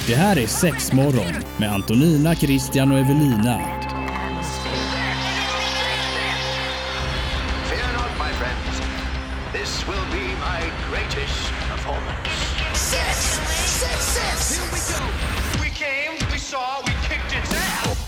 Det här är Sexmorgon med Antonina, Christian och Evelina. Fear not, my friends. This will be my greatest performance. Six! Here we go. We came, we saw, we kicked its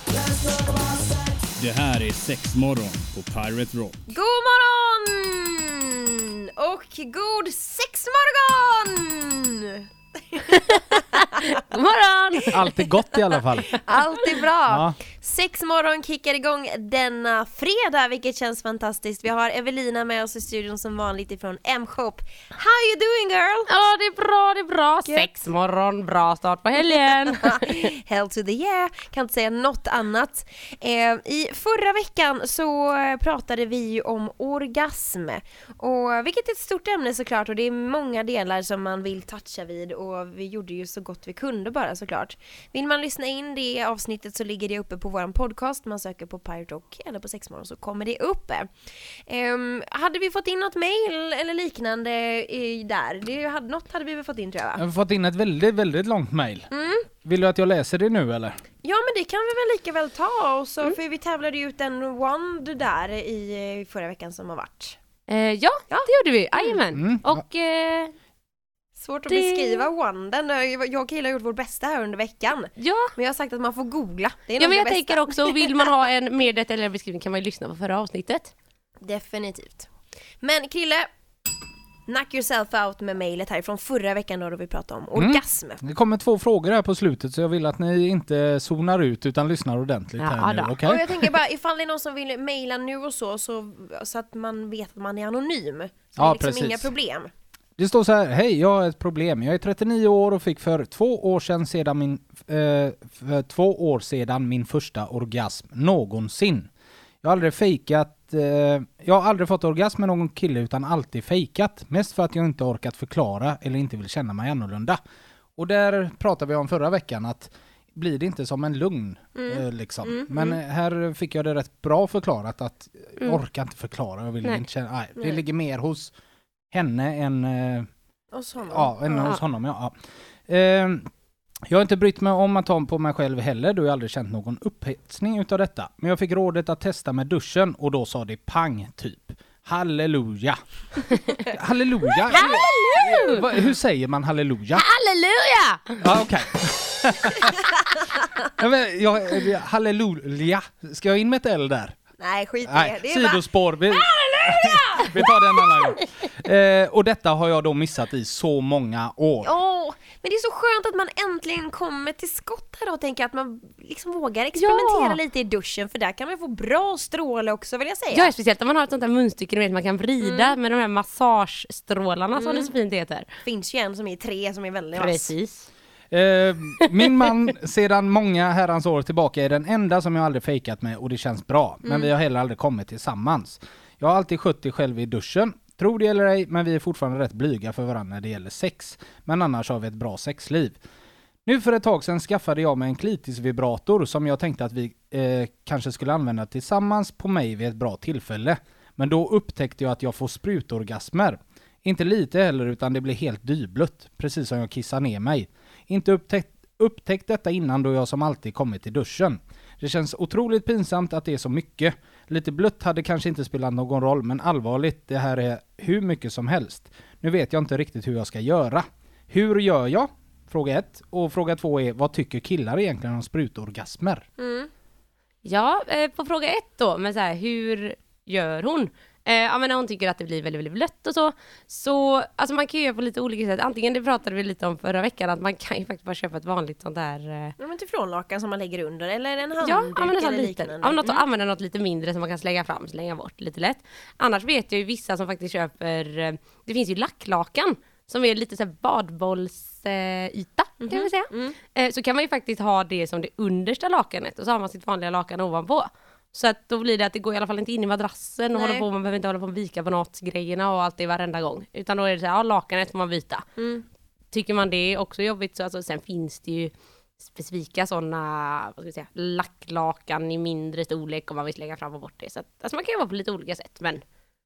ass. Det här är Sexmorgon på Pirate Rock. God morgon! Och god sexmorgon! God morgon! Allt är gott i alla fall. Allt är bra. Ja. Sexmorgon kickar igång denna fredag, vilket känns fantastiskt. Vi har Evelina med oss i studion som vanligt ifrån M-shop. How you doing, girl? Ja, det är bra. Good. Sexmorgon, bra start på helgen. Hell to the yeah, kan inte säga något annat. I förra veckan så pratade vi ju om orgasm, och vilket är ett stort ämne såklart, och det är många delar som man vill toucha vid, och vi gjorde ju så gott vi kunde bara såklart. Vill man lyssna in det avsnittet så ligger det uppe på våran podcast, man söker på Pirate Rock eller på Sexmorgon så kommer det uppe. Hade vi fått in något mejl eller liknande där? Något hade vi väl fått in, tror jag, va? Jag har fått in ett väldigt, väldigt långt mejl. Vill du att jag läser det nu eller? Ja, men det kan vi väl lika väl ta. Och så, för vi tävlade ju ut en wand där i förra veckan som har varit. Ja, det gjorde vi. Jajamän. Och Svårt att beskriva wanden. Jag och Killa har gjort vårt bästa här under veckan. ja, Men jag har sagt att man får googla. Det är ja, nog men det jag bästa. tänker också, vill man ha en mer detaljerad beskrivning kan man ju lyssna på förra avsnittet. Definitivt. Men Krille, knock yourself out med mejlet här från förra veckan då vi pratade om orgasm. Det kommer 2 frågor här på slutet, så jag vill att ni inte zonar ut utan lyssnar ordentligt Ja, här nu, då. okej? Och jag tänker bara, ifall det är någon som vill mejla nu och så att man vet att man är anonym. Så Ja, det är liksom precis. inga problem. Det står så här: hej, jag har ett problem. Jag är 39 år och fick för 2 år sedan min första orgasm någonsin. Jag har aldrig fått orgasm med någon kille utan alltid fejkat. Mest för att jag inte orkat förklara eller inte vill känna mig annorlunda. Och där pratade vi om förra veckan att blir det inte som en lugn liksom. Men här fick jag det rätt bra förklarat att jag orkar inte förklara. Jag vill inte känna, nej, det ligger mer hos henne än Hos honom. hos honom, ja. Jag har inte brytt mig om att ta på mig själv heller, då jag aldrig känt någon upphetsning utav detta. Men jag fick rådet att testa med duschen och då sa det pang typ. Halleluja. Halleluja. Hur säger man halleluja? Halleluja! Ja, okej. Halleluja. Ska jag in med ett L där? Nej, skit i Nej, det. sidospår. Vi tar den annan gång. Och detta har jag då missat i så många år. Men det är så skönt att man äntligen kommer till skott här och tänker att man liksom vågar experimentera lite i duschen, för där kan man få bra stråle också, vill jag säga. Ja, speciellt om man har ett sånt här munstycke, du vet, man kan vrida med de här massagestrålarna som det så fint heter. Finns ju en som är 3 som är väldigt vass. Precis. Min man sedan många herrans år tillbaka är den enda som jag aldrig fejkat med, och det känns bra. Men vi har heller aldrig kommit tillsammans. Jag har alltid skött det själv i duschen. Tror det eller ej, men vi är fortfarande rätt blyga för varandra när det gäller sex. Men annars har vi ett bra sexliv. Nu för ett tag sedan skaffade jag mig en klitisvibrator som jag tänkte att vi kanske skulle använda tillsammans på mig vid ett bra tillfälle. Men då upptäckte jag att jag får sprutorgasmer. Inte lite heller, utan det blir helt dyblött, precis som jag kissar ner mig. Inte upptäckt detta innan, då jag som alltid kommit till duschen. Det känns otroligt pinsamt att det är så mycket. Lite blött hade kanske inte spelat någon roll, men allvarligt, det här är hur mycket som helst. Nu vet jag inte riktigt hur jag ska göra. Hur gör jag? Fråga 1. Och fråga 2 är, vad tycker killar egentligen om sprutorgasmer? Ja, på fråga 1 då, men så här, hur gör hon? Men hon tycker att det blir väldigt, väldigt blött och så alltså man kan ju göra på lite olika sätt. Antingen, det pratade vi lite om förra veckan, att man kan ju faktiskt bara köpa ett vanligt sånt där Ja, men tillfrånlakan som man lägger under, eller en handduk använda eller lite. liknande. Använda något lite mindre som man kan slänga bort lite lätt. Annars vet jag ju vissa som faktiskt köper, det finns ju lacklakan som är lite så här badbollsyta kan vi säga. Så kan man ju faktiskt ha det som det understa lakanet och så har man sitt vanliga lakan ovanpå. Så att då blir det att det går i alla fall inte in i madrassen och hålla på, man behöver inte hålla på och vika på något grejerna och allt det varenda gång. Utan då är det så här, lakanet får man byta. Tycker man det är också jobbigt så alltså, sen finns det ju specifika sådana, vad ska vi säga, lacklakan i mindre storlek om man vill lägga fram och bort det. Så att, alltså man kan ju vara på lite olika sätt, men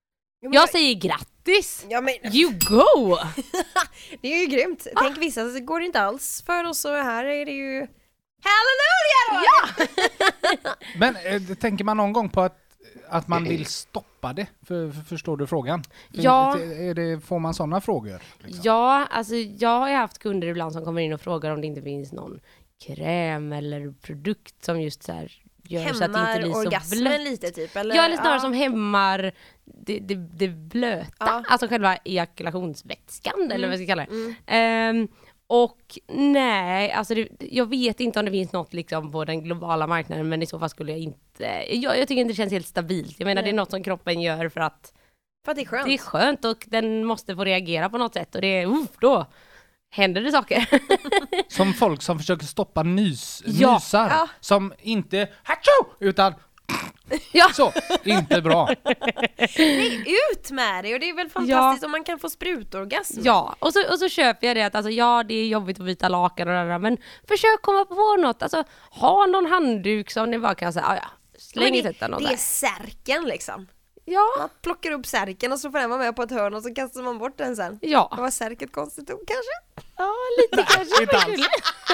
Jag säger grattis! Ja, men You go! det är ju grymt. Tänk vissa så går det inte alls för oss, så här är det ju halleluja då! Ja! Men tänker man någon gång på att man vill stoppa det? Förstår du frågan? Ja. Får man sådana frågor? Liksom? Ja, alltså jag har ju haft kunder ibland som kommer in och frågar om det inte finns någon kräm eller produkt som just så här gör så att det inte blir så orgasmen blött. lite typ, eller? Ja, eller snarare som hämmar det blöta, alltså själva ejakulationsvätskan eller vad jag ska kalla det. Och nej, alltså jag vet inte om det finns något liksom på den globala marknaden, men i så fall skulle jag inte, jag tycker inte det känns helt stabilt. Jag menar det är något som kroppen gör för att det är skönt. Det är skönt och den måste få reagera på något sätt och det är då händer det saker. Som folk som försöker stoppa nysar. Ja. Som inte hatscho, utan så, inte bra. Nej, ut med det, och det är väl fantastiskt om man kan få sprutorgasm. Ja, och så köper jag det att alltså, det är jobbigt att byta lakan och det där, men försök komma på något. Alltså, ha någon handduk som ni bara kan säga, släng i något. Det är särken liksom. Ja. Man plockar upp särken och så får den vara med på ett hörn och så kastar man bort den sen. Ja. Det var särket konstigt ord kanske? Ja, lite kanske. Inte alls.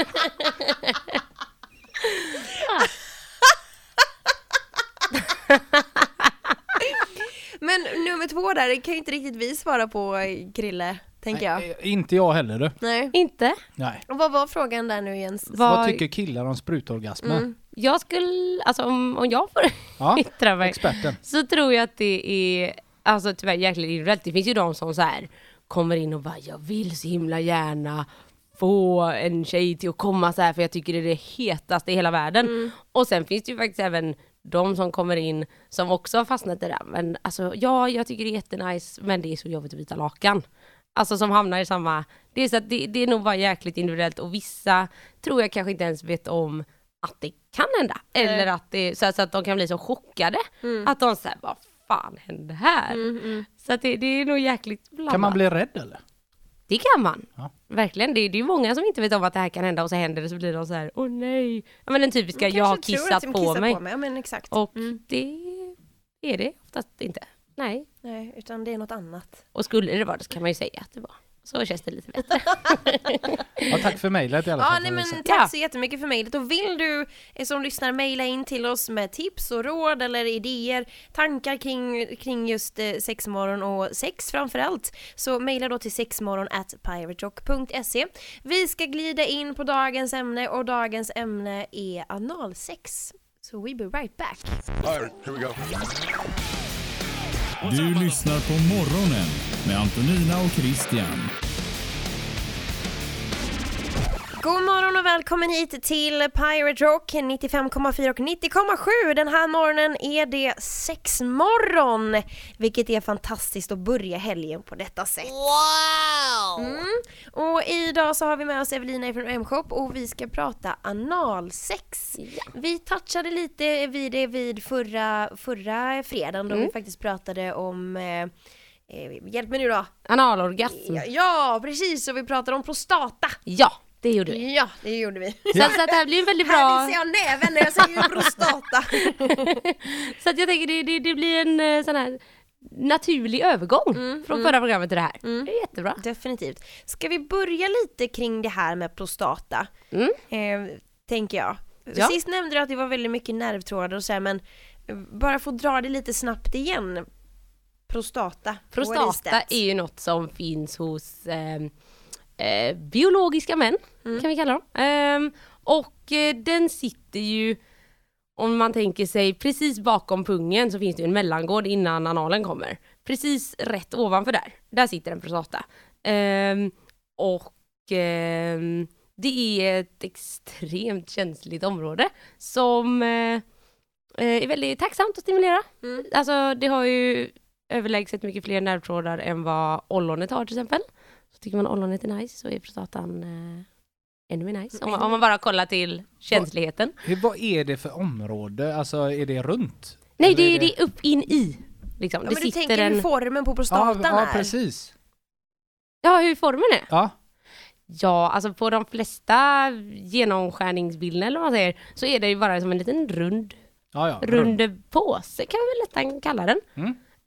Men nummer 2 där, det kan ju inte riktigt vi svara på, Krille, tänker jag. Nej, inte jag heller du. Nej. Inte? Nej. Och vad var frågan där nu, Jens? Vad tycker killar om sprutorgasmer? Jag skulle, alltså om jag får yttra mig, experten. så tror jag att det är, alltså tyvärr jäkligt individuellt. Det finns ju de som så här kommer in och bara, jag vill så himla gärna få en tjej till att komma så här för jag tycker det är det hetaste i hela världen. Och sen finns det ju faktiskt även de som kommer in som också har fastnat i det. Men alltså, jag tycker det är jättenice, men det är så jobbigt att byta lakan. Alltså som hamnar i samma, det är så att det är nog bara jäkligt individuellt, och vissa tror jag kanske inte ens vet om att det kan hända. Eller att det, så att de kan bli så chockade att de säger, vad fan hände här? Så att det är nog jäkligt blandat. Kan man bli rädd eller? Det kan man. Ja. Verkligen. Det är ju många som inte vet om att det här kan hända, och så händer det, så blir de så här, åh nej. Ja, men den typiska, jag har kissat på mig. Ja, men exakt. Och det är det oftast inte. Nej, utan det är något annat. och skulle det vara det så kan man ju säga att det var. Så känns det lite bättre. Ja, tack för mejlet i alla fall. Ja, nej, men tack så jättemycket för mejlet. Och vill du som lyssnar mejla in till oss med tips och råd eller idéer, tankar kring just sexmorgon och sex framförallt, så mejla då till sexmorgon@piraterock.se. Vi ska glida in på dagens ämne, och dagens ämne är analsex. So we be right back. All right, here we go. Du lyssnar på Morgonen med Antonina och Christian. God morgon och välkommen hit till Pirate Rock 95,4 och 90,7. Den här morgonen är det sexmorgon, vilket är fantastiskt att börja helgen på detta sätt. Wow! Och idag så har vi med oss Evelina från M-shop, och vi ska prata analsex. Ja. Vi touchade lite vid det vid förra fredagen då vi faktiskt pratade om hjälp mig nu då. Analorgasm. Ja, precis, och vi pratade om prostata. Ja. Det gjorde vi. Ja, det gjorde vi. Så att det här blir en väldigt bra... Här ser jag näven när jag säger prostata. Så att jag tänker det blir en sån här naturlig övergång från förra programmet till det här. Det är jättebra. Definitivt. Ska vi börja lite kring det här med prostata? Tänker jag. Ja. Sist nämnde du att det var väldigt mycket nervtrådar och så här, men bara få dra det lite snabbt igen. Prostata. Prostata är ju något som finns hos... biologiska män kan vi kalla dem. Och den sitter ju, om man tänker sig precis bakom pungen, så finns det en mellangård innan analen kommer. Precis rätt ovanför där sitter en prostata. Det är ett extremt känsligt område som är väldigt tacksamt att stimulera. Alltså det har ju överlägset mycket fler nervtrådar än vad ollonet har till exempel. Så tycker man ollonet är nice, så är prostatan ännu mer nice. Om man bara kollar till känsligheten. Vad är det för område? Alltså är det runt? Nej, det är upp in i. Liksom. Ja, det men du tänker hur formen på prostatan är? Ja, precis. Ja, hur formen är? Ja. Ja, alltså på de flesta genomskärningsbilderna eller vad man säger, så är det ju bara som en liten rund påse kan man väl nästan kalla den.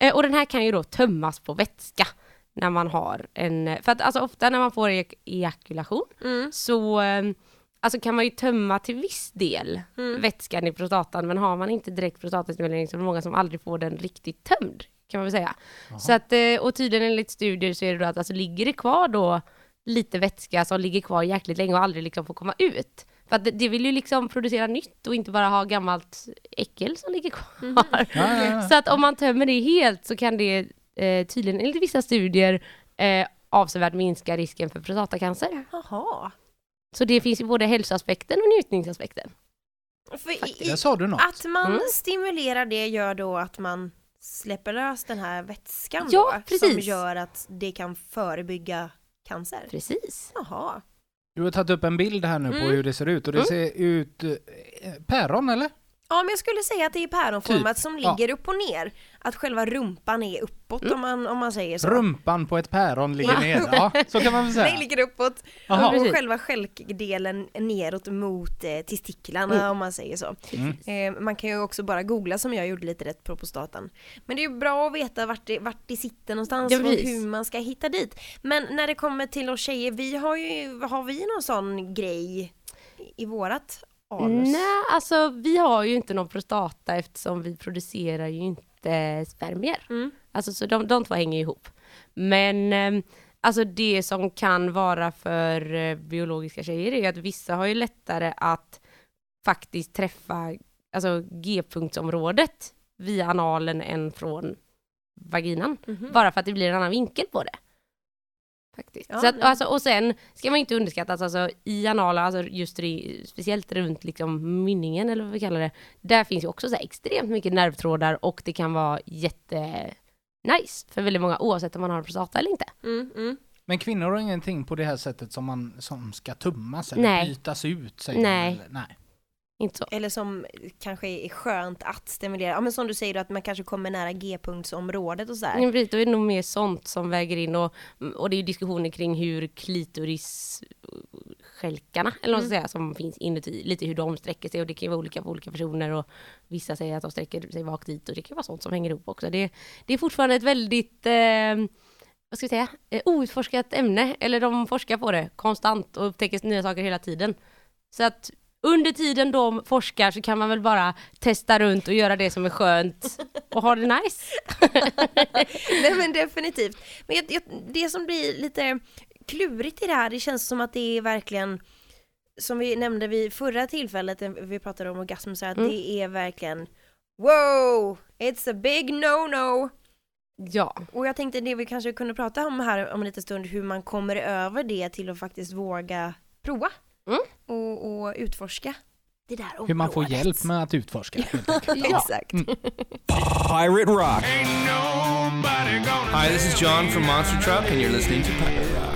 Och den här kan ju då tömmas på vätska när man har en... För att alltså ofta när man får ejakulation så alltså kan man ju tömma till viss del vätskan i prostatan, men har man inte direkt prostatastimulering så är det många som aldrig får den riktigt tömd, kan man väl säga. Så att, och tydligen enligt studier så är det då att alltså, ligger det kvar då lite vätska som ligger kvar jäkligt länge och aldrig liksom får komma ut. För att det vill ju liksom producera nytt och inte bara ha gammalt äckel som ligger kvar. Så att om man tömmer det helt så kan det tydligen enligt vissa studier avsevärt minska risken för prostatacancer. Jaha. Så det finns ju både hälsoaspekten och njutningsaspekten. Där sa du något. Att man stimulerar det gör då att man släpper lös den här vätskan Ja, då, precis. som gör att det kan förebygga cancer. Precis. Jaha. Du har tagit upp en bild här nu på hur det ser ut. Och det ser ut... päron, eller? Ja, men jag skulle säga att det är päronformat som ligger upp och ner. Att själva rumpan är uppåt om man säger så. Rumpan på ett päron ligger ner. Ja, så kan man väl säga. Den ligger uppåt. Aha. Och själva stjälkdelen neråt mot testiklarna om man säger så. Man kan ju också bara googla som jag gjorde lite rätt på prostatan. Men det är ju bra att veta vart det sitter någonstans och hur man ska hitta dit. Men när det kommer till oss tjejer, har vi någon sån grej i vårat anus? Nej, alltså vi har ju inte någon prostata eftersom vi producerar ju inte spermier. Alltså så de två hänger ihop. Men alltså det som kan vara för biologiska tjejer är ju att vissa har ju lättare att faktiskt träffa alltså G-punktsområdet via analen än från vaginan. Bara för att det blir en annan vinkel på det. Faktiskt. Ja, så att, alltså, och sen ska man inte underskatta alltså, i anala, alltså just speciellt runt liksom mynningen eller vad vi kallar det, där finns ju också så här extremt mycket nervtrådar och det kan vara nice för väldigt många oavsett om man har prostata eller inte. Men kvinnor har ingenting på det här sättet som ska tummas eller bytas ut? Säger Nej. Nej. Inte så. Eller som kanske är skönt att stimulera. Ja, men som du säger då, att man kanske kommer nära G-punktsområdet och så här. Men då är det nog mer sånt som väger in och det är ju diskussioner kring hur klitorisskälkarna eller vad man ska säga som finns inuti, lite hur de sträcker sig och det kan ju vara olika för olika personer och vissa säger att de sträcker sig rakt dit och det kan vara sånt som hänger ihop också. Det är fortfarande ett väldigt vad ska vi säga, outforskat ämne eller de forskar på det konstant och upptäcker nya saker hela tiden. Så att under tiden de forskar så kan man väl bara testa runt och göra det som är skönt och ha det nice. Nej men definitivt. Men det som blir lite klurigt i det här, det känns som att det är verkligen, som vi nämnde vid förra tillfället, vi pratade om orgasm, så att det är verkligen wow, it's a big no-no. Ja. Och jag tänkte det vi kanske kunde prata om här om en liten stund, hur man kommer över det till att faktiskt våga prova. Och utforska det där området. Hur man får hjälp med att utforska. Exakt. Pirate Rock. Hi, this is John from Monster Truck and you're listening to Pirate Rock.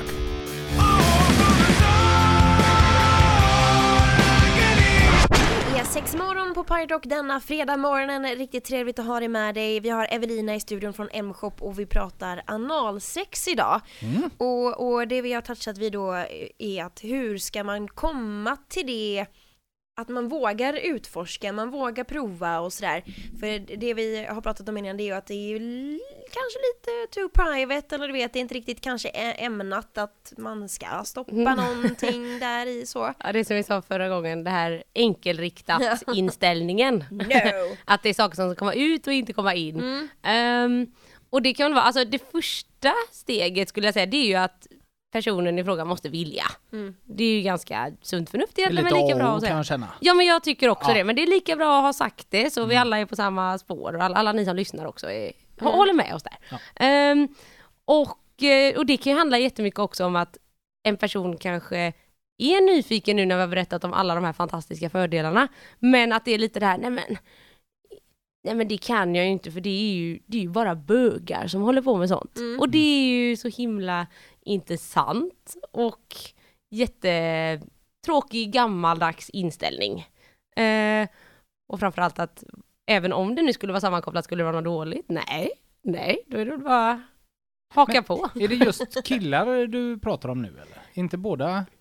Det är 6 på Pirate Rock denna fredag morgonen. Riktigt trevligt att ha dig med dig. Vi har Evelina i studion från M-shop och vi pratar analsex idag. Och det vi har touchat vid då är att hur ska man komma till det att man vågar utforska, man vågar prova och sådär. För det vi har pratat om innan, det är ju att det är kanske lite too private, eller du vet, det är inte riktigt kanske ämnat att man ska stoppa någonting där i så. Ja, det som vi sa förra gången, det här enkelriktat inställningen. No. Att det är saker som ska komma ut och inte komma in. Och det kan vara, alltså det första steget skulle jag säga, det är ju att personen i fråga måste vilja. Det är ju ganska sunt förnuft egentligen, men lika bra att säga. Kan jag känna. Ja, men jag tycker också det. Men det är lika bra att ha sagt det, så vi alla är på samma spår. Och alla ni som lyssnar också håller med oss där. Ja. Och det kan ju handla jättemycket också om att en person kanske är nyfiken nu när vi har berättat om alla de här fantastiska fördelarna. Men att det är lite det här, nej men det kan jag ju inte, för det är ju bara bögar som håller på med sånt. Och det är ju så himla intressant och jättetråkig gammaldags inställning. Och framförallt att även om det nu skulle vara sammankopplat, skulle det vara något dåligt? Nej, då är det bara haka på. Är det just killar du pratar om nu eller? Inte båda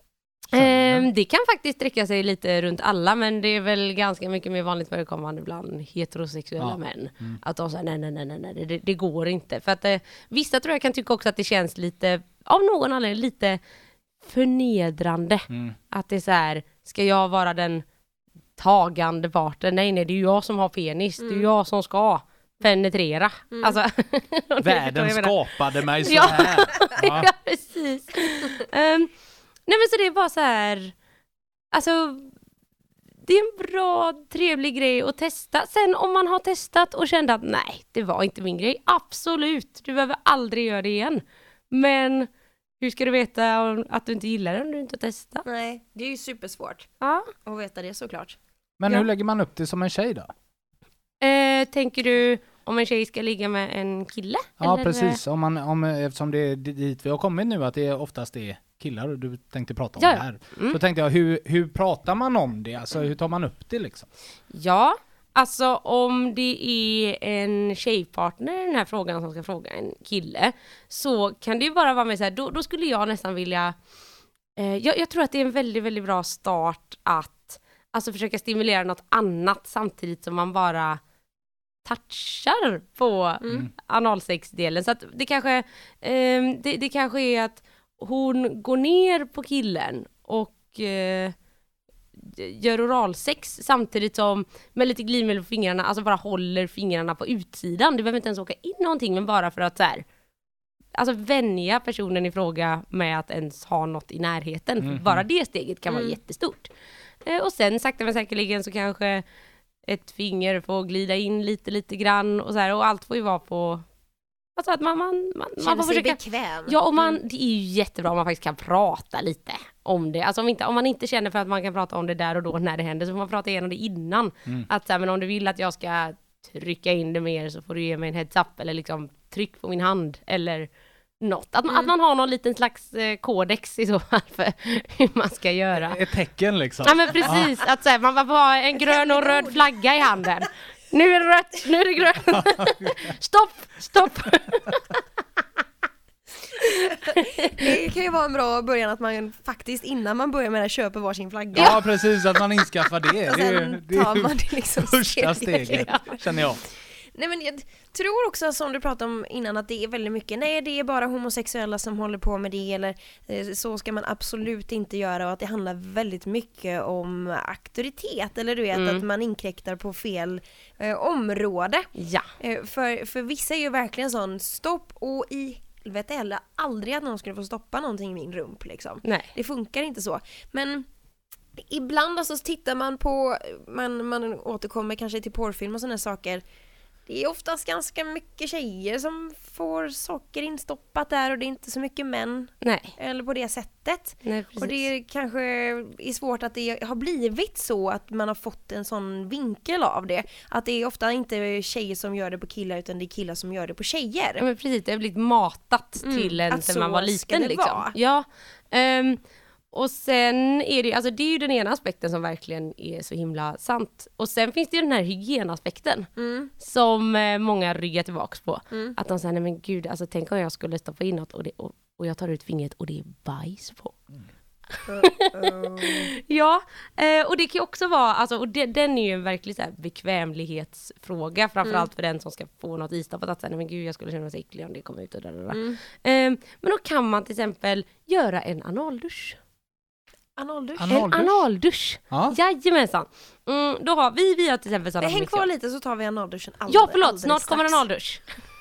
Det kan faktiskt sträcka sig lite runt alla, men det är väl ganska mycket mer vanligt förekommande bland heterosexuella män. Att de säger nej, det går inte. För att vissa tror jag kan tycka också att det känns lite, av någon anledning, lite förnedrande. Att det är så här, ska jag vara den tagande parten? Nej, det är ju jag som har penis. Det är jag som ska penetrera. Alltså, världen skapade mig så här. Ja, precis. Nej, men så det är bara så här, alltså det är en bra, trevlig grej att testa. Sen om man har testat och kände att nej, det var inte min grej, absolut, du behöver aldrig göra det igen. Men hur ska du veta att du inte gillar det om du inte testar? Nej, det är ju supersvårt att veta det, såklart. Men hur lägger man upp det som en tjej då? Tänker du om en tjej ska ligga med en kille? Ja, eller? precis. Eftersom det är dit vi har kommit nu, att det oftast är killar och du tänkte prata om det här. Så tänkte jag, hur pratar man om det? Alltså hur tar man upp det liksom? Ja, alltså om det är en tjejpartner i den här frågan som ska fråga en kille, så kan det ju bara vara med så här, då skulle jag nästan vilja jag tror att det är en väldigt, väldigt bra start att alltså försöka stimulera något annat samtidigt som man bara touchar på analsexdelen. Så att det kanske det kanske är att hon går ner på killen och gör oralsex samtidigt som med lite glidmedel på fingrarna, alltså bara håller fingrarna på utsidan. Det behöver inte ens åka in någonting, men bara för att så här, alltså vänja personen i fråga med att ens ha något i närheten. Bara det steget kan vara jättestort. Och sen sakta men säkerligen så kanske ett finger får glida in lite grann och så här, och allt får ju vara på, alltså att man får försöka bekväm. Ja, och det är ju jättebra om man faktiskt kan prata lite om det. Alltså om man inte känner för att man kan prata om det där och då när det händer, så får man prata igenom det innan. Att så här, men om du vill att jag ska trycka in det mer, så får du ge mig en heads up eller liksom tryck på min hand eller något. Att man har någon liten slags kodex i så fall för hur man ska göra. Ett tecken liksom. Ja, men precis. Att så här, man bara ha en grön och röd flagga i handen. Nu är det rött, nu är det grönt. Stopp. Det kan ju vara en bra början att man faktiskt innan man börjar med det köper varsin flagga. Ja, precis, att man inskaffar det. Och sen tar man det liksom första steget, känner jag. Nej, men jag tror också, som du pratade om innan, att det är väldigt mycket, nej det är bara homosexuella som håller på med det, eller så ska man absolut inte göra, och att det handlar väldigt mycket om auktoritet, eller du vet att man inkräktar på fel område. Ja. För vissa är ju verkligen sån stopp, och i helvete heller aldrig att någon skulle få stoppa någonting i min rump liksom. Nej. Det funkar inte så. Men ibland alltså tittar man på, man återkommer kanske till porrfilm och sådana saker. Det är oftast ganska mycket tjejer som får socker instoppat där, och det är inte så mycket män. Nej. Eller på det sättet. Nej, precis. Och det kanske är svårt att det har blivit så att man har fått en sån vinkel av det. Att det är ofta inte tjejer som gör det på killar, utan det är killar som gör det på tjejer. Ja, men precis, det har blivit matat till en sen man var liten liksom. Vara. Ja. Och sen är det, alltså det är ju den ena aspekten som verkligen är så himla sant. Och sen finns det ju den här hygienaspekten som många ryggar tillbaks på. Att de säger, nej men gud, alltså tänk om jag skulle stoppa in något och jag tar ut fingret och det är bajs på. Ja, och det kan ju också vara, alltså, och den är ju en verklig så här bekvämlighetsfråga, framförallt för den som ska få något istoppat, att säga, nej men gud, jag skulle känna mig äcklig om det kom ut och men då kan man till exempel göra en analdusch. Analdusch? En analdusch. Ja. Jajamensan. Då har vi har till exempel sådana. Häng kvar lite så tar vi analduschen. Ja, förlåt. Snart kommer analdusch.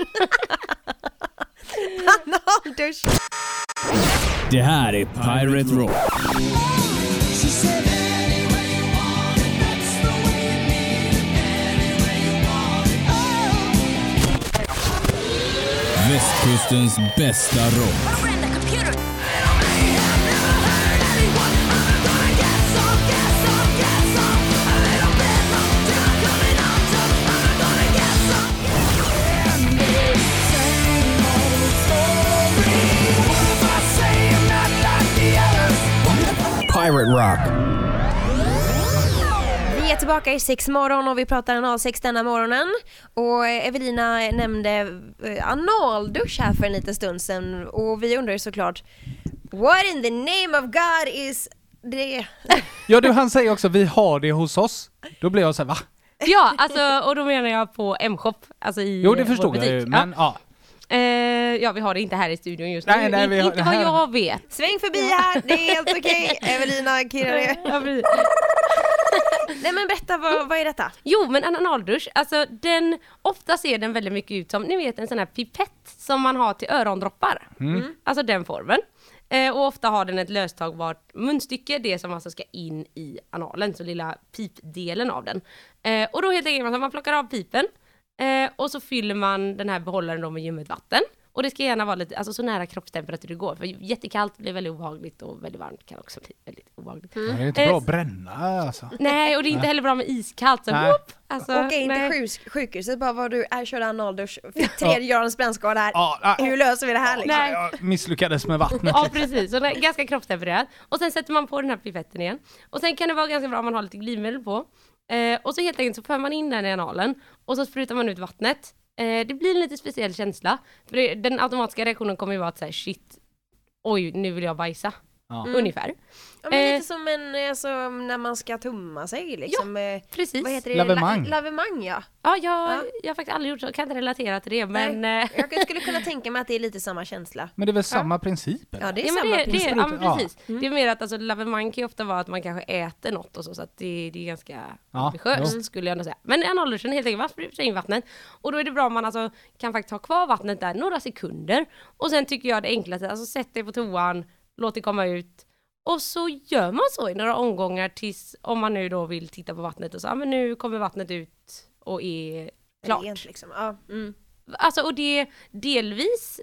Analdusch. Det här är Pirate Rock. Västkustens bästa rock. Pirate Rock. Vi är tillbaka i 6 morgon och vi pratar analsex denna morgonen. Och Evelina nämnde analdusch här för en liten stund sedan. Och vi undrar såklart, what in the name of God is det... Ja, du, han säger också vi har det hos oss. Då blir jag så här, va? Ja, alltså, och då menar jag på M-shop. Alltså i Jo, det förstod vår jag ju, butik. men ja. Ja, vi har det inte här i studion just nu. Nej, vi har inte det vad här. jag vet. Sväng förbi här, det är helt okej. Evelina kirrar det. Ja, precis. Nej men berätta, vad är detta? Jo, men en analdusch, alltså ofta ser den väldigt mycket ut som, ni vet, en sån här pipett som man har till örondroppar. Alltså den formen. Och ofta har den ett löstagbart munstycke, det som alltså ska in i analen, så lilla pipdelen av den. Och då helt enkelt man plockar av pipen och så fyller man den här behållaren då med ljummet vatten. Och det ska gärna vara lite, alltså så nära kroppstemperatur det går. För jättekallt blir väldigt obehagligt och väldigt varmt kan också bli väldigt obehagligt. Det är inte bra att bränna alltså. Nej, och det är inte heller bra med iskallt. Så whoop, alltså, Åka in till sjukhuset, bara var du körde analdusch, fick 3 graders brännskada här. Ja, Hur löser vi det här liksom? Nej. jag misslyckades med vattnet. Ja, precis. Så den är ganska kroppstempererad. Och sen sätter man på den här pipetten igen. Och sen kan det vara ganska bra om man har lite glidmedel på. Och så helt enkelt så för man in den i analen. Och så sprutar man ut vattnet. Det blir en lite speciell känsla. För den automatiska reaktionen kommer ju vara att säga shit, oj, nu vill jag bajsa. Ja. Ungefär. Ja, men lite som alltså, när man ska tumma sig liksom. Precis. Vad heter det? Lavemang. Lavemang, ja. Ja, jag har faktiskt aldrig gjort så. Jag kan inte relatera till det, men... Jag skulle kunna tänka mig att det är lite samma känsla. Men det är väl samma princip? Eller? Ja, det är Ja, men samma det, princip. ja, men precis. Det är mer att alltså, lavemang kan ju ofta vara att man kanske äter något och så att det är ganska ambitiöst skulle jag nog säga. Men analduschen helt enkelt, man sprutar in vattnet och då är det bra om man alltså kan faktiskt ha kvar vattnet där några sekunder och sen tycker jag det enklaste, alltså sätt dig på toan, låt det komma ut och så gör man så i några omgångar tills, om man nu då vill titta på vattnet och så, men nu kommer vattnet ut och är klart. Rent, liksom. Ja. Alltså och det delvis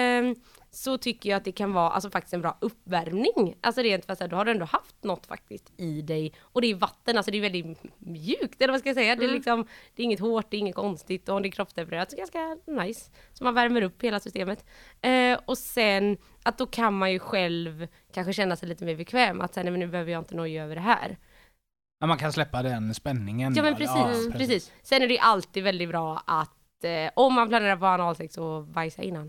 så tycker jag att det kan vara alltså faktiskt en bra uppvärmning. Alltså rent för att då har du ändå haft något faktiskt i dig. Och det är vatten, alltså det är väldigt mjukt eller vad ska jag säga. Det är liksom, det är inget hårt, det är inget konstigt och det är kroppstempererat så ganska nice. Så man värmer upp hela systemet. Och sen att då kan man ju själv kanske känna sig lite mer bekväm. Att sen, men nu behöver jag inte noja över det här. Ja, man kan släppa den spänningen. Ja men precis. Sen är det alltid väldigt bra att om man planerar på analsex så bajsa innan.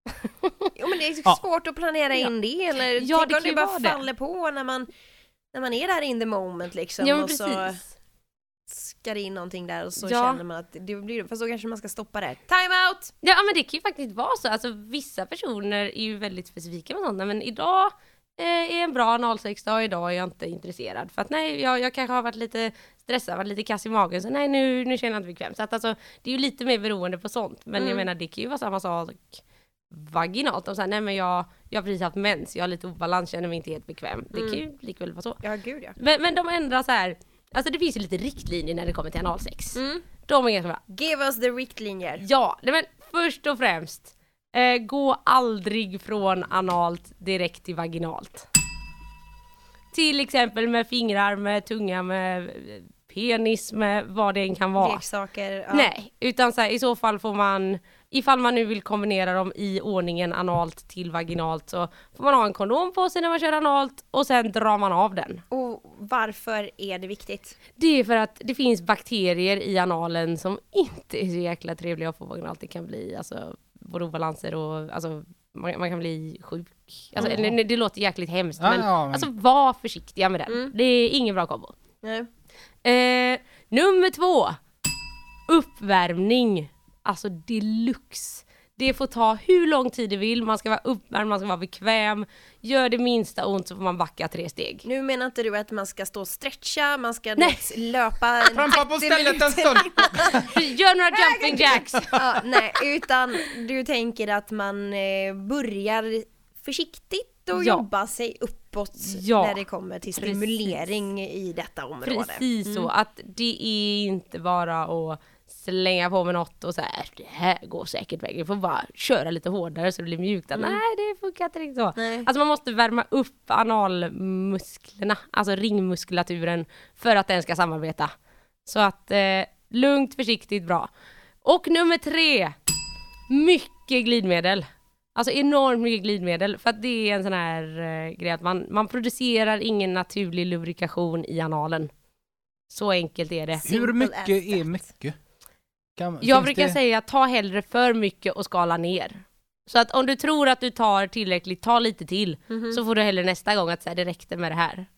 Jo men det är svårt att planera in det eller Ja, tänk om det bara det. faller på när man är där in the moment liksom Ja men och precis. så ska det in någonting där och så Ja. känner man att det blir, fast då kanske man ska stoppa det. Time out! Ja men det kan ju faktiskt vara så. Alltså vissa personer är ju väldigt specifika med sånt. Men idag är en bra analsexdag, idag är jag inte intresserad. För att nej, jag kanske har varit lite stressad, varit lite kass i magen. Så nej, nu känner jag inte bekväm. Så att alltså, det är ju lite mer beroende på sånt. Men jag menar, det kan ju vara samma sak vaginalt. Och så här, nej men jag har precis haft mens, jag har lite obalans, känner mig inte helt bekväm. Det kan ju likväl vara så. Ja gud ja. Men de ändrar så här. Alltså det finns ju lite riktlinjer när det kommer till analsex. De är ganska bra. Give us the riktlinjer. Ja, men först och främst gå aldrig från analt direkt till vaginalt. Till exempel med fingrar, med tunga, med penis, med vad det än kan vara. Leksaker. Ja. Nej, utan så här, i så fall får man, ifall man nu vill kombinera dem i ordningen analt till vaginalt så får man ha en kondom på sig när man kör analt och sen drar man av den. Och varför är det viktigt? Det är för att det finns bakterier i analen som inte är så jäkla trevliga att få vaginalt. Det kan bli alltså både obalanser och alltså, man kan bli sjuk. Alltså, eller, det låter jäkligt hemskt men alltså var försiktiga med den. Det är ingen bra kombo. Nej. Nummer 2. Uppvärmning. Alltså deluxe. Det får ta hur lång tid det vill. Man ska vara uppvärmd, man ska vara bekväm. Gör det minsta ont så får man backa 3 steg. Nu menar inte du att man ska stå och stretcha, man ska löpa Trampa på stället en stund. Gör några jumping jacks. Ja, nej, utan du tänker att man börjar försiktigt och jobba sig uppåt när det kommer till stimulering i detta område. Precis så, att det är inte bara att slänga på med något och så här, det här går säkert vägen. Du får bara köra lite hårdare så det blir mjukt. Nej, det funkar inte riktigt så. Nej. Alltså man måste värma upp analmusklerna, alltså ringmuskulaturen för att den ska samarbeta. Så att lugnt, försiktigt, bra. Och nummer 3, mycket glidmedel. Alltså enormt mycket glidmedel. För att det är en sån här grej att man producerar ingen naturlig lubrikation i analen. Så enkelt är det. Hur mycket är mycket? Jag brukar säga ta hellre för mycket och skala ner. Så att om du tror att du tar tillräckligt, ta lite till. Så får du hellre nästa gång att säga det räckte med det här.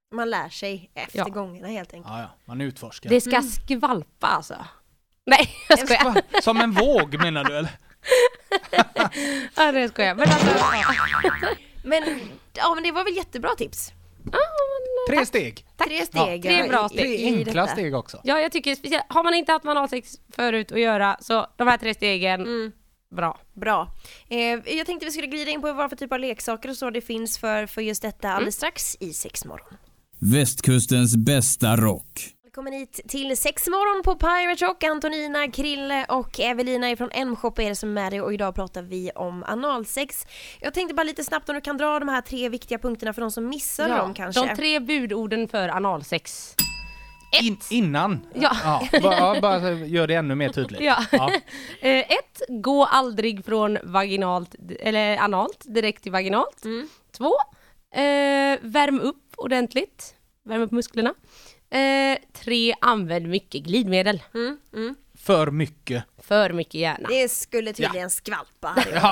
Man lär sig efter gångerna helt enkelt. Ja, man utforskar. Det ska skvalpa alltså. Nej, jag skojar. Som en våg menar du eller? Ja, det skojar. Men alltså, Men det var väl jättebra tips. 3 steg. 3 steg. Ja, 3 bra steg. 3 enkla steg också. Ja, jag tycker speciellt, har man inte haft analsex förut att göra, så de här 3 stegen, bra. Jag tänkte vi skulle glida in på vad för typ av leksaker och så det finns för just detta alldeles strax i Sexmorgon. Västkustens bästa rock. Välkommen hit till Sexmorgon på Pirate Rock. Antonina, Krille och Evelina från M-shop är det som är med dig och idag pratar vi om analsex. Jag tänkte bara lite snabbt om du kan dra de här 3 viktiga punkterna för de som missar dem kanske. De 3 budorden för analsex. Innan? Bara gör det ännu mer tydligt. 1. Gå aldrig från vaginalt eller analt direkt till vaginalt. 2. Värm upp ordentligt. Värm upp musklerna. 3. Använd mycket glidmedel. För mycket. För mycket gärna. Det skulle tydligen skvalpa.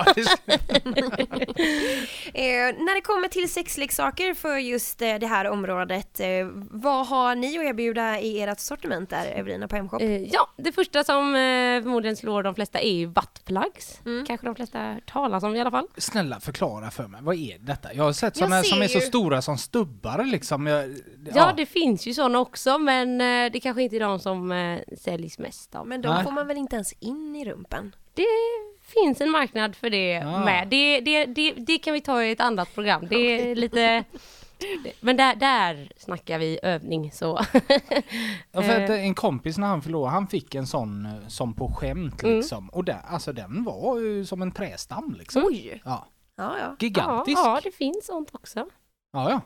När det kommer till sexleksaker för just det här området, vad har ni att erbjuda i ert sortiment där, Evelina, på M-shop? Det första som förmodligen slår de flesta är ju buttplugs. Kanske de flesta talas om i alla fall. Snälla förklara för mig, vad är detta? Jag har sett sådana som är så stora som stubbar liksom. Det finns ju sådana också, men det kanske inte är de som säljs mest av. Men de får man väl inte ens in i rumpan? Det finns en marknad för det med. Det kan vi ta i ett annat program. Det är lite... Men där snackar vi övning så. För att en kompis när han förlorade, han fick en sån som på skämt liksom. Och den var ju som en trästam liksom. Oj! Ja. Gigantisk. Ja, det finns sånt också. Ja.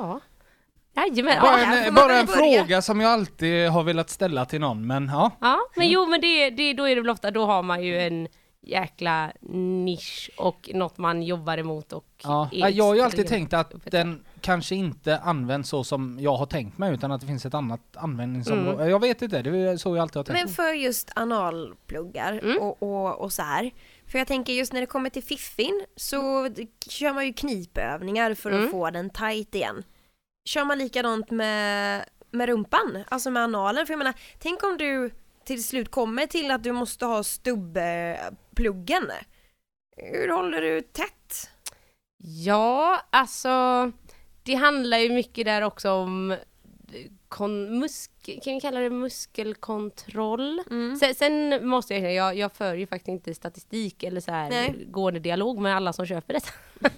Jajamän. Bara en fråga som jag alltid har velat ställa till någon, men Ja, men då är det väl ofta, då har man ju en jäkla nisch och något man jobbar emot och jag har ju alltid tänkt att den kanske inte används så som jag har tänkt mig, utan att det finns ett annat användningsområde. Jag vet inte, det är så jag alltid har tänkt. Men för just analpluggar och så här. För jag tänker just när det kommer till fiffin så kör man ju knipövningar för att få den tight igen. Kör man likadant med rumpan, alltså med analen? För jag menar, tänk om du till slut kommer till att du måste ha stubbpluggen. Hur håller du tätt? Ja, alltså det handlar ju mycket där också om kan vi kalla det muskelkontroll. Sen måste jag säga, jag för ju faktiskt inte statistik eller så här gående dialog med alla som köper det.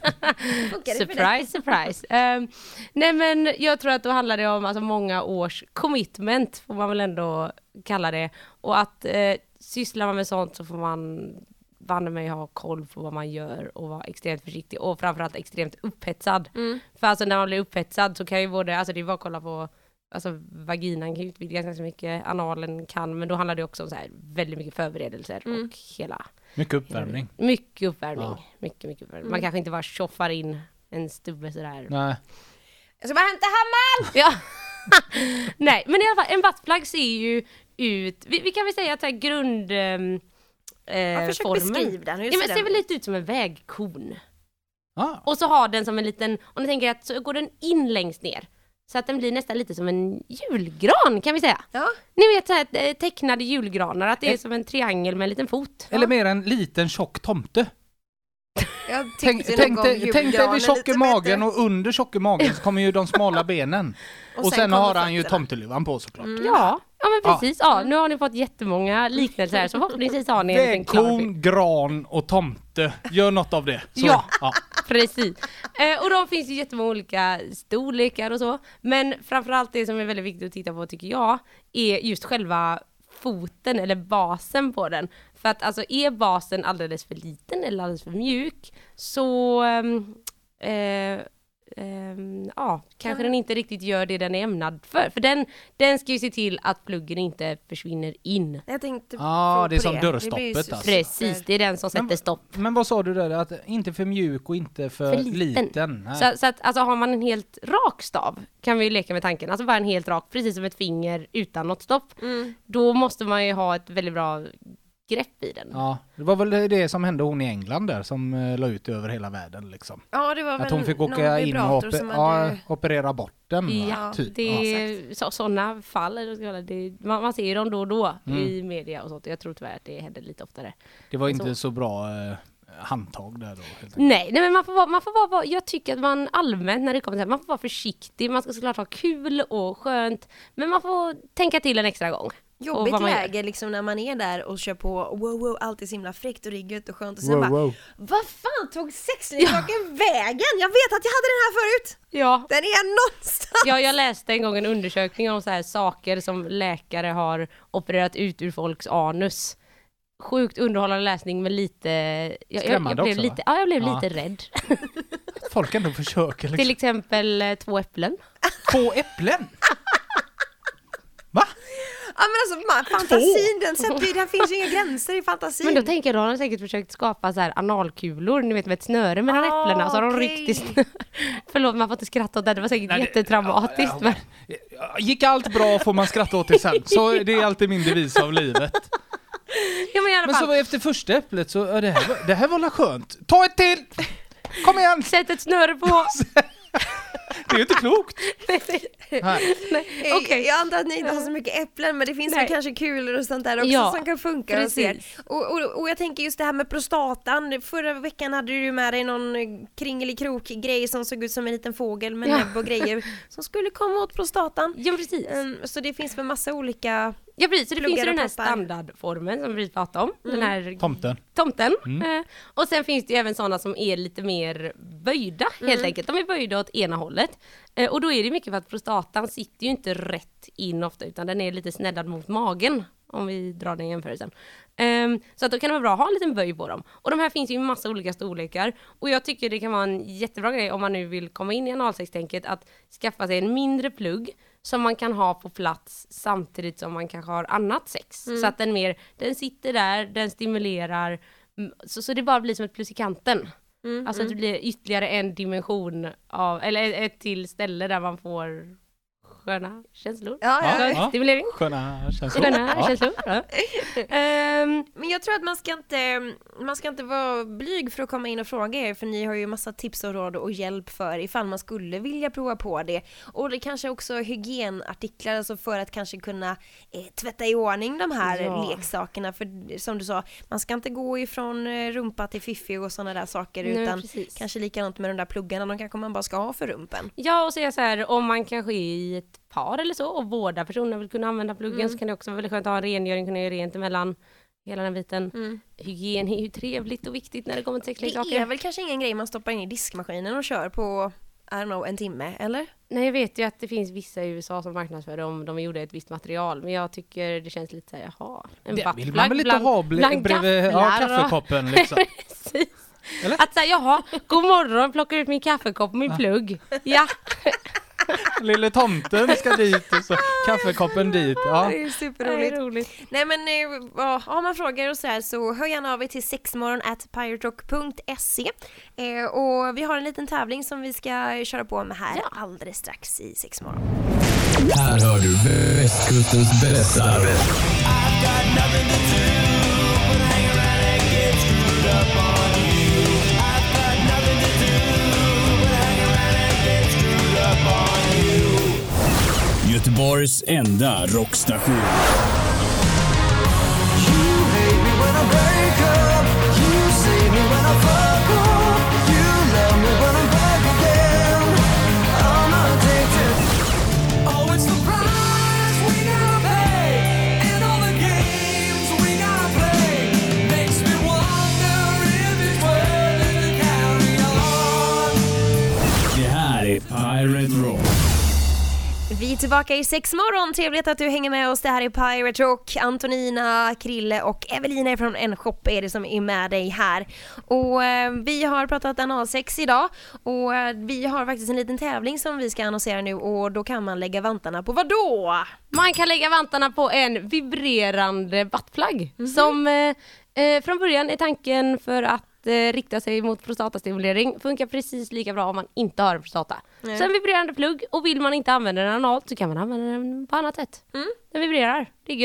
Surprise. Nej, men jag tror att då handlar det om många års commitment, får man väl ändå kalla det. Och att sysslar man med sånt så får man vann mig ha koll på vad man gör och vara extremt försiktig och framförallt extremt upphetsad. För när man blir upphetsad så kan ju det är bara att kolla på vaginan kan ju utvidgas ganska mycket, analen kan, men då handlar det också om så här väldigt mycket förberedelser och hela... Mycket uppvärmning. Mycket uppvärmning. Man kanske inte bara tjoffar in en stubbe sådär. Nej. Jag ska bara hämta hammaren! Ja. Nej, men i alla fall, en buttplug ser ju ut... Vi kan väl säga att grund... försök beskriva den. Det ser väl lite ut som en vägkon. Och så har den som en liten... Om ni tänker att så går den in längst ner. Så att den blir nästan lite som en julgran, kan vi säga. Ja. Ni vet så här tecknade julgranar, att det är som en triangel med en liten fot. Eller mer en liten tjock tomte. Tänk dig vid tjock magen och under tjock magen så kommer ju de smala benen. Och sen har han ju tomteluvan på såklart. Ja, men precis. Ja, nu har ni fått jättemånga liknelser här, så förhoppningsvis har ni en liten vägkon, gran och tomte. Gör något av det. Så, ja, precis. Och de finns ju jättemånga olika storlekar och så. Men framförallt det som är väldigt viktigt att titta på, tycker jag, är just själva foten eller basen på den. För att är basen alldeles för liten eller alldeles för mjuk så kanske den inte riktigt gör det den är ämnad för. För den ska ju se till att pluggen inte försvinner in. Jag tänkte det är som dörrstoppet alltså. Precis, det är den som sätter stopp. Men vad sa du där? Att inte för mjuk och inte för liten. Så att har man en helt rak stav, kan vi ju leka med tanken, bara en helt rak, precis som ett finger utan något stopp. Då måste man ju ha ett väldigt bra grepp i den. Ja, det var väl det som hände hon i England där som la ut över hela världen liksom. Ja, det var väl att hon fick någon åka in och vibrator som hade... operera bort den. Ja, typ. det är sådana fall. Man ser ju dem då och då i media och sånt. Jag tror tyvärr att det händer lite oftare. Det var inte så bra handtag där då. Nej, men man får vara, jag tycker att man allmänt när det kommer till det här, man får vara försiktig. Man ska såklart ha kul och skönt. Men man får tänka till en extra gång. Jobbigt läge liksom när man är där och kör på wow, allt är så himla fräckt och det är gött och skönt och sen vad fan tog sexleksaken vägen? Jag vet att jag hade den här förut. Ja. Den är någonstans. Ja, jag läste en gång en undersökning om så här saker som läkare har opererat ut ur folks anus. Sjukt underhållande läsning men lite jag blev också, lite jag blev lite rädd. Folk ändå försöker liksom. Till exempel 2 äpplen. 2 äpplen? Va? Ja men alltså fantasin, den finns ju inga gränser i fantasin. Men då tänker jag, de har säkert försökt skapa så här analkulor, ni vet med ett snöre mellan äpplena, så har de riktigt förlåt, man får inte skratta åt det var säkert jättetraumatiskt. Men... Gick allt bra får man skratta åt det sen, så det är alltid min devis av livet. Ja, men i alla fall. Så efter första äpplet så det här var skönt. Ta ett till! Kom igen! Sätt ett snöre på! Det är ju inte klokt. Nej. Okay. Jag antar att ni inte har så mycket äpplen, men det finns väl kanske kulor och sånt där också som kan funka. Och jag tänker just det här med prostatan. Förra veckan hade du med dig någon kringelikrok-grej som såg ut som en liten fågel med näbb och grejer som skulle komma åt prostatan. Ja, precis. Så det finns väl massa olika... Ja, precis. Så det finns ju den här standardformen som vi pratar om. Den här tomten. Och sen finns det ju även sådana som är lite mer böjda, helt enkelt. De är böjda åt ena hållet. Och då är det mycket för att prostatan sitter ju inte rätt in ofta, utan den är lite snäddad mot magen, om vi drar den jämförelsen. Så att då kan det vara bra att ha en liten böj på dem. Och de här finns ju i massa olika storlekar. Och jag tycker det kan vara en jättebra grej om man nu vill komma in i analsextänket att skaffa sig en mindre plugg som man kan ha på plats samtidigt som man kanske har annat sex. Så att den sitter där, den stimulerar, så det bara blir som ett plus i kanten. Alltså att det blir ytterligare en dimension av, eller ett till ställe där man får sköna känslor. Stimulering. Sköna känslor. Ja. Men jag tror att man ska inte vara blyg för att komma in och fråga er, för ni har ju massa tips och råd och hjälp för ifall man skulle vilja prova på det. Och det kanske också hygienartiklar, alltså för att kanske kunna tvätta i ordning de här leksakerna. För som du sa, man ska inte gå ifrån rumpa till fiffi och sådana där saker. Nej, utan kanske likadant med de där pluggarna, de kanske man bara ska ha för rumpen. Ja, och säga så här, om man kanske är i ett par eller så och båda personer vill kunna använda pluggen, så kan det också vara väldigt skönt att ha en rengöring, kunna göra rent emellan hela den biten. Hygien är ju trevligt och viktigt när det kommer till sexleksaker. Det är väl kanske ingen grej man stoppar in i diskmaskinen och kör på, I don't know, en timme, eller? Nej, jag vet ju att det finns vissa i USA som marknadsför om de gjorde ett visst material, men jag tycker det känns lite såhär, en det vill man väl inte ha bredvid kaffekoppen liksom. Precis. Eller? Att säga, god morgon, plockar ut min kaffekopp och min plugg. Ja. Lille tomten ska dit och så kaffekoppen dit. Ja. Det är superroligt. Nej, men har man frågor och så här, så hör gärna av er till sexmorgon@piraterock.se. Och vi har en liten tävling som vi ska köra på med här alldeles strax i Sexmorgon. Här hör du västkustens bästa. Göteborgs enda rockstation. Det här är Pirate Rock. Vi är tillbaka i Sexmorgon. Trevligt att du hänger med oss. Det här är Pirate Rock. Antonina, Krille och Evelina från En Shop är det som är med dig här. Och vi har pratat analsex idag. Och vi har faktiskt en liten tävling som vi ska annonsera nu. Och då kan man lägga vantarna på vad då? Man kan lägga vantarna på en vibrerande buttplug. Som från början är tanken för att rikta sig mot prostatastimulering. Funkar precis lika bra om man inte har en prostata. Så en vibrerande plugg, och vill man inte använda den analt så kan man använda den på annat sätt. Den vibrerar, det är gött.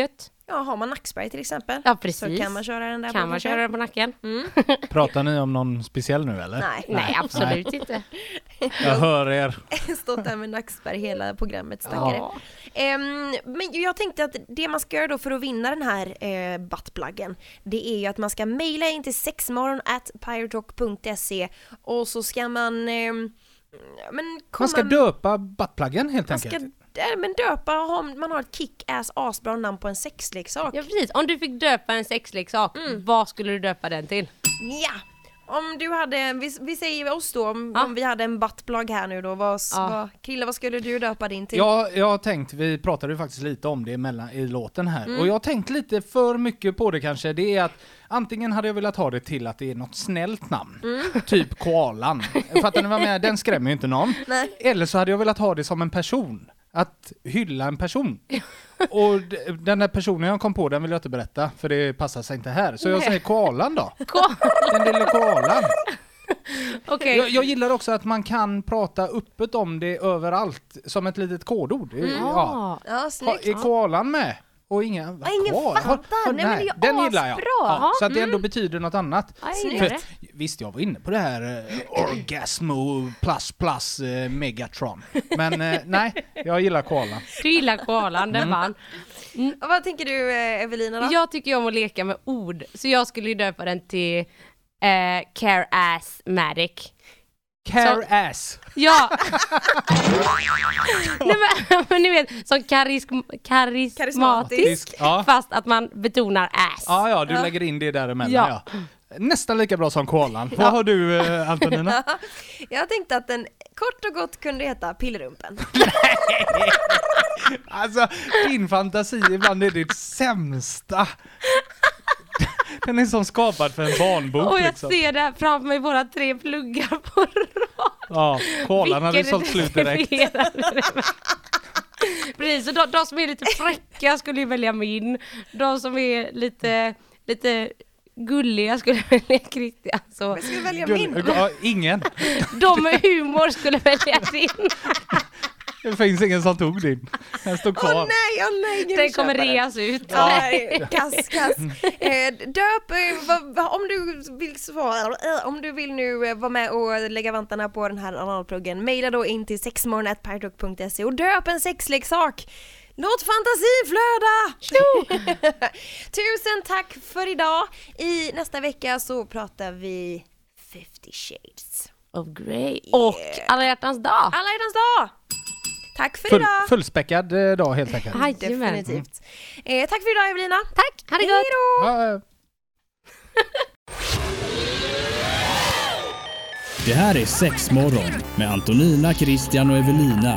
har man nackspärr till exempel. Ja, precis. Så kan man köra den där Kan på man kanske. köra den på nacken? Pratar ni om någon speciell nu eller? Nej, absolut inte. Jag hör er. Stått där med nackspärr hela programmet, stackare. Ja. Men jag tänkte att det man ska göra då för att vinna den här buttpluggen, det är ju att man ska mejla in till sexmorgon@piraterock.se och så ska man Man ska döpa buttpluggen helt enkelt. Man har ett kick-ass asbra namn på en sexleksak. Ja, precis. Om du fick döpa en sexleksak, vad skulle du döpa den till? Ja. Om du hade, vi säger oss då, om vi hade en buttplug här nu då, Krille, vad skulle du döpa din till? Ja, jag har tänkt, vi pratade ju faktiskt lite om det i låten här. Och jag har tänkt lite för mycket på det kanske. Det är att antingen hade jag velat ha det till att det är något snällt namn. Typ koalan. Fattar ni vad jag menar? Den skrämmer ju inte någon. Nej. Eller så hade jag velat ha det som en person. Att hylla en person. Och den där personen jag kom på, den vill jag inte berätta. För det passar sig inte här. Så jag säger koalan då. Den lilla koalan. Okej. Jag gillar också att man kan prata öppet om det överallt. Som ett litet kodord. Ja. Ja, snyggt. Är koalan med? Och ingen fattar. Nej, men det är ju den gillar jag. asbra. Ja, så att det ändå betyder något annat. För, Visst, jag var inne på det här Orgasmo plus Megatron. Men nej, jag gillar koalan. du gillar koalan, den vann. Och vad tänker du, Evelina då? Jag tycker om att leka med ord. Så jag skulle ju döpa den till Care Ass Matic. Care-ass. Ja! Nej, men ni vet, som karismatisk. Ja. Fast att man betonar ass. Ja, du lägger in det däremellan. Ja. Ja. Nästan lika bra som koalan. Vad har du, Antonina? Jag tänkte att den kort och gott kunde heta pillerumpen. Alltså, din fantasi ibland är ditt sämsta. Den är som skapad för en barnbok. Och jag liksom. ser det här framför mig, våra 3 pluggar på rad. Ja, koalan hade sålt slut direkt. Precis, så de som är lite fräcka skulle ju välja min. De som är lite gulliga skulle välja Christian. Så Jag skulle välja min. Ingen. de med humor skulle välja din. Det finns ingen som tog din. Den står kvar. Åh nej, ingen Den kommer köpa den. reas ut. Kass. Döp, om du vill nu vara med och lägga vantarna på den här analpluggen, mejla då in till sexmorgon@piraterock.se och döp en sexleksak. Låt fantasin flöda! Tusen tack för idag. I nästa vecka så pratar vi 50 Shades Of Grey. Och Alla hjärtans dag. Alla hjärtans dag! Tack för idag! Fullspäckad dag helt enkelt. Jajamän. Definitivt. Tack för idag, Evelina. Tack, ha det gott. Hej då! Det här är Sexmorgon med Antonina, Christian och Evelina.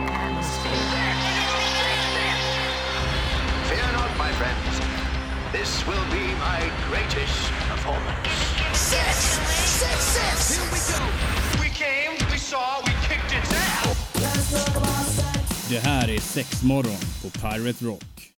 Fear not, my friends. This will be my greatest performance. Six! Here we go. We came, we saw, we kicked its ass. Det här är Sexmorgon på Pirate Rock.